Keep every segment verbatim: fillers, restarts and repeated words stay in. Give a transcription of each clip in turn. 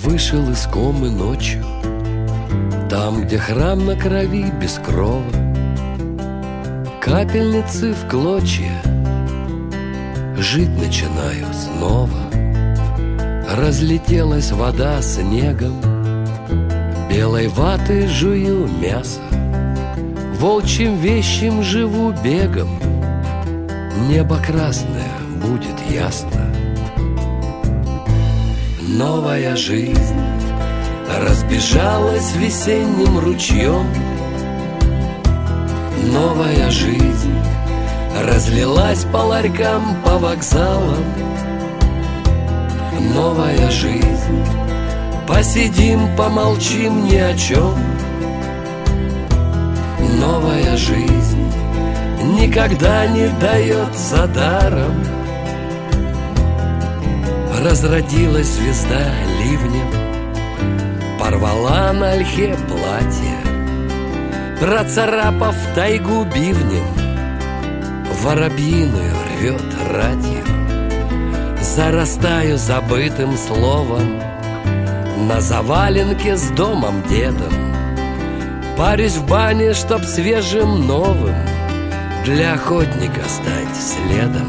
вышел из комы ночью, там, где храм на крови без крова, капельницы в клочья, жить начинаю снова. Разлетелась вода снегом, белой ваты жую мясо, волчьим вещим живу бегом, небо красное будет ясно. Новая жизнь разбежалась весенним ручьем, новая жизнь разлилась по ларькам, по вокзалам. Новая жизнь, посидим, помолчим ни о чем. Новая жизнь никогда не дается даром. Разродилась звезда ливнем, порвала на ольхе платье, процарапав тайгу бивнем, воробьиную рвет ратью. Зарастаю забытым словом на заваленке с домом дедом. Парюсь в бане, чтоб свежим новым для охотника стать следом.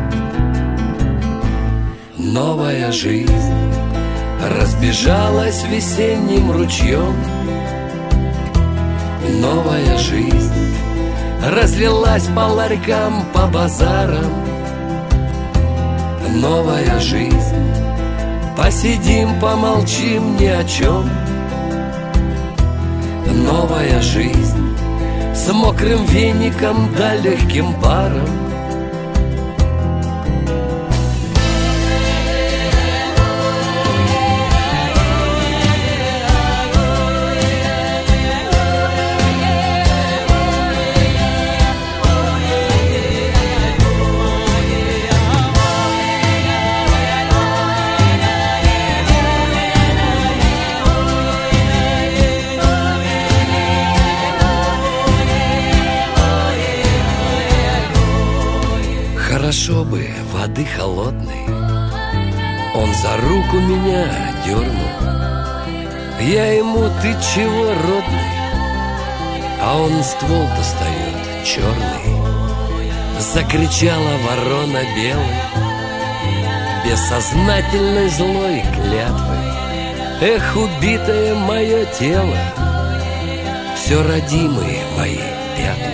Новая жизнь разбежалась весенним ручьем, новая жизнь разлилась по ларькам, по базарам. Новая жизнь, посидим, помолчим ни о чем. Новая жизнь с мокрым веником да легким паром. Хорошо бы воды холодной, он за руку меня дернул. Я ему: ты чего, родный? А он ствол достает черный. Закричала ворона белой, бессознательной злой клятвой. Эх, убитое мое тело, все родимые мои пятна.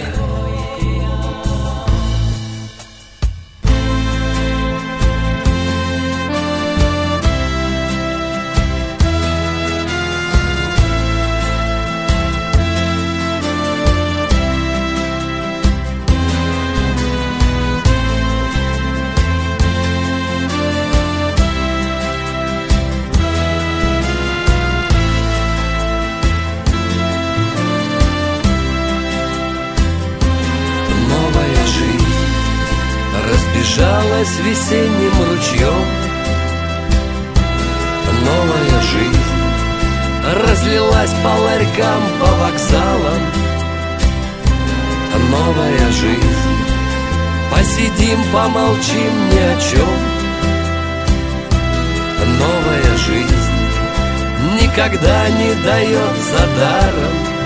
Разбежалась весенним ручьем, новая жизнь разлилась по ларькам, по вокзалам. Новая жизнь, посидим, помолчим ни о чем. Новая жизнь никогда не дается даром.